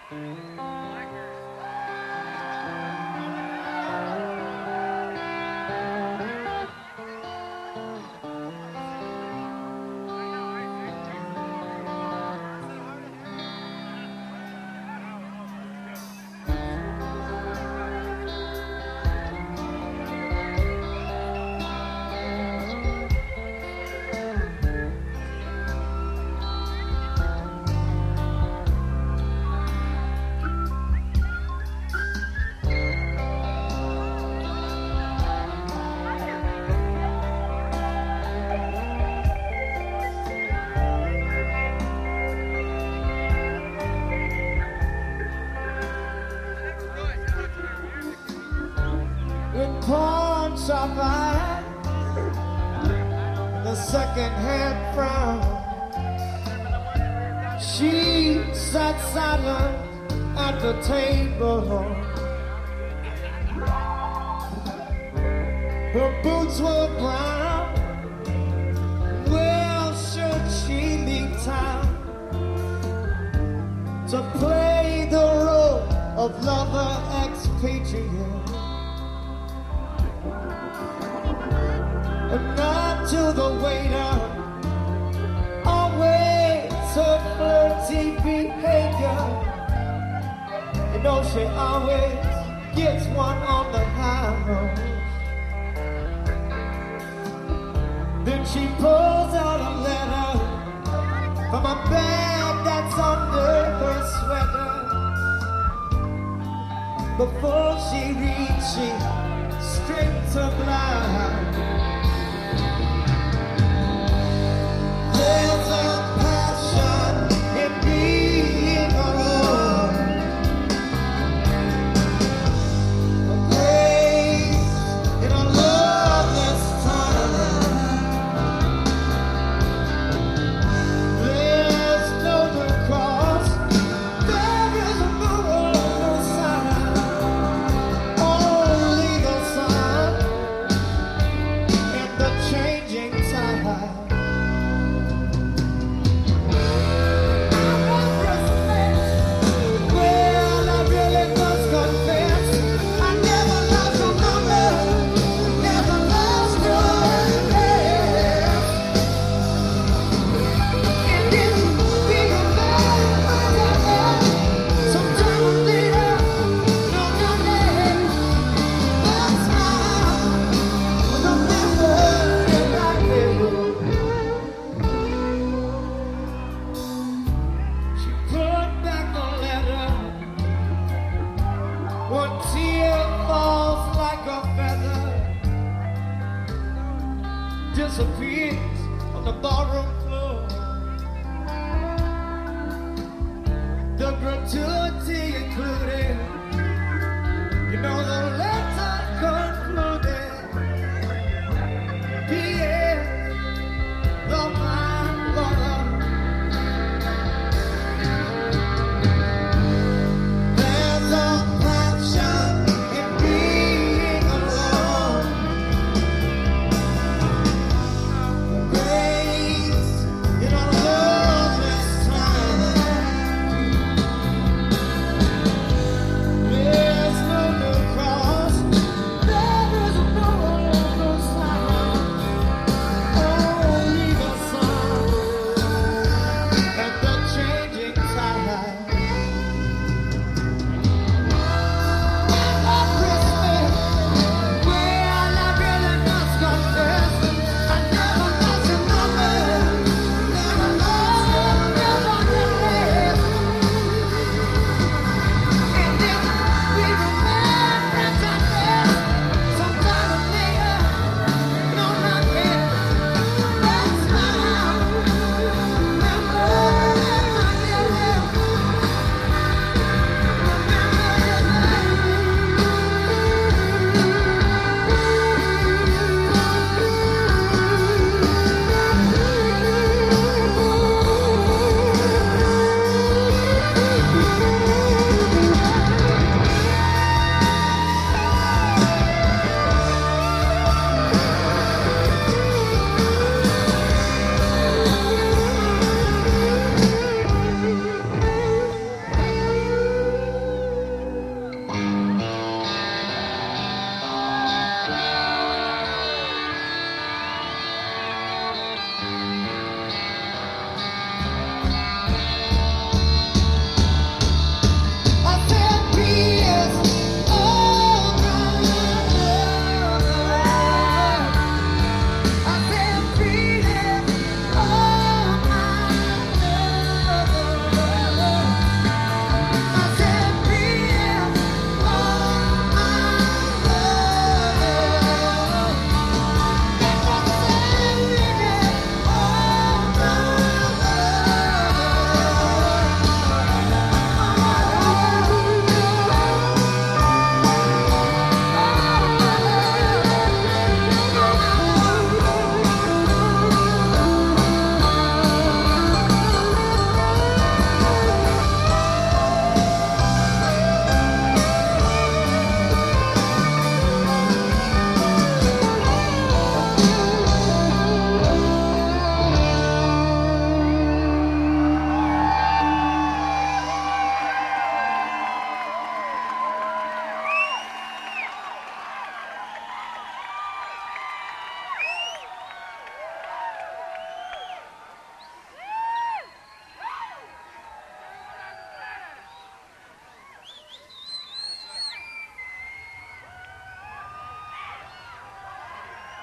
Pawn shop eye, the second-hand frown. She sat silent at the table. Her boots were brown. Well, should she leave town to play the role of lover expatriate? Not to the waiter, always her flirty behavior. You know she always gets one on the high road. Then she pulls out a letter from a bag that's under her sweater. Before she reads, she straight to blind. There's a passion in being alone, a place in a loveless time. There's no cross, there is no sign, only the sun and the changing tide. One tear falls like a feather, disappears on the ballroom